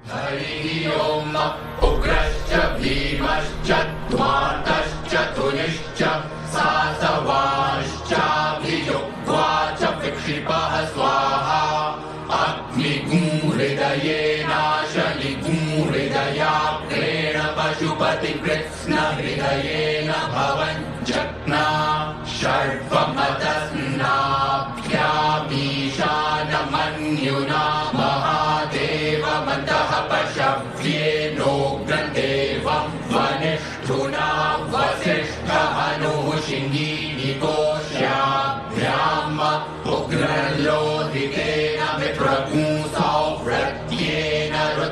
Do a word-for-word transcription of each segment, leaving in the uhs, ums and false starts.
हरिः ओम् उग्रश्च भीमश्च ध्वान्तश्च तुनिश्च सासवाश्चाभियुग्वा च विक्षिपः स्वाहा अग्निगूहृदयेनाशनिगूहृदयाग्रेण पशुपतिकृत्स्नहृदयेन भवञ्जग्ना षड्वमतस्नाभ्यामीशानमन्युना महादेवमतः पशव्येनोग्रं देवं वनिष्ठुना वसिष्ठहनुः शिङ्गीनिकोश्याभ्याम् उग्रलोहितेन विप्रपुंसौव्रत्येन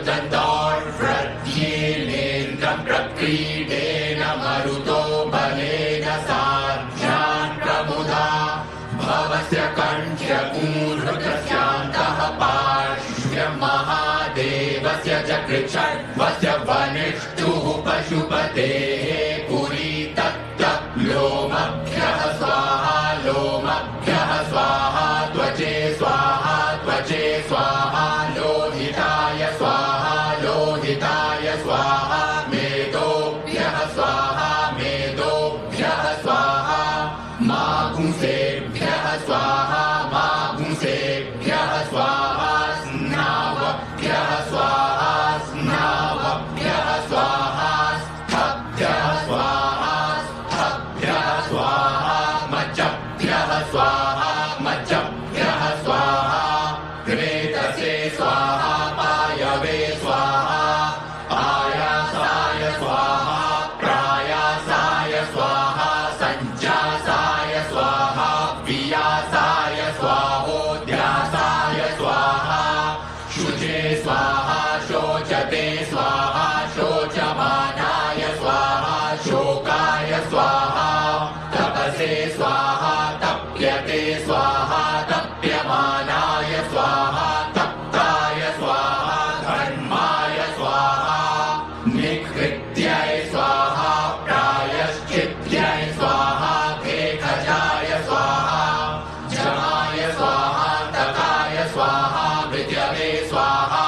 रुदन्तौर्व्रत्येनेन्द्रं प्रक्रीडेन मरुतो बलेन साध्यान् प्रमुदा भवस्य कण्ठ्यगूहृतस्यान्तः पार्श्वमहादेवस्य च कृच्छ्वस्य वनिष्ठुः पशुपतेः पुरी तत्त लोमभ्यः स्वाहा लोमभ्यः स्वाहा त्वचे स्वाहा त्वचे स्वाहा लोहिताय स्वाहा लोहिताय स्वाहा मेदोभ्यः स्वाहा मेदोभ्यः स्वाहा मागुंसेभ्यः स्वाहा मागुंसेभ्यः स्वाहा स्नावभ्यः स्वाहा स्नावभ्यः स्वाहा स्थभ्यः स्वाहा स्थभ्यः स्वाहा मज्जभ्यः स्वाहा मज्जभ्यः स्वाहा क्रेतसे स्वाहा पायवे स्वाहा आयासाय स्वाहा प्रायासाय स्वाहा सञ्जासाय स्वाहा वियासाय स्वाहोद्यासाय स्वाहा शुचे स्वाहा शोचते स्वाहा शोचमानाय स्वाहा शोकाय स्वाहा तपसे स्वाहा तप्यते स्वाहा तप्यमानाय स्वाहा तप्ताय स्वाहा धर्माय स्वाहा निकृत्याय स्वाहा प्रायश्चित्याय स्वाहा भेखजाय स्वाहा जमाय स्वाहा तकाय स्वाहा विद्यवे स्वाहा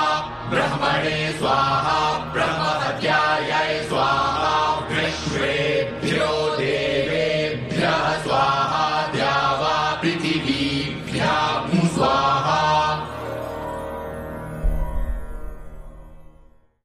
ब्रह्मणे स्वाहा ब्रह्महत्याय स्वाहा विश्वेभ्यो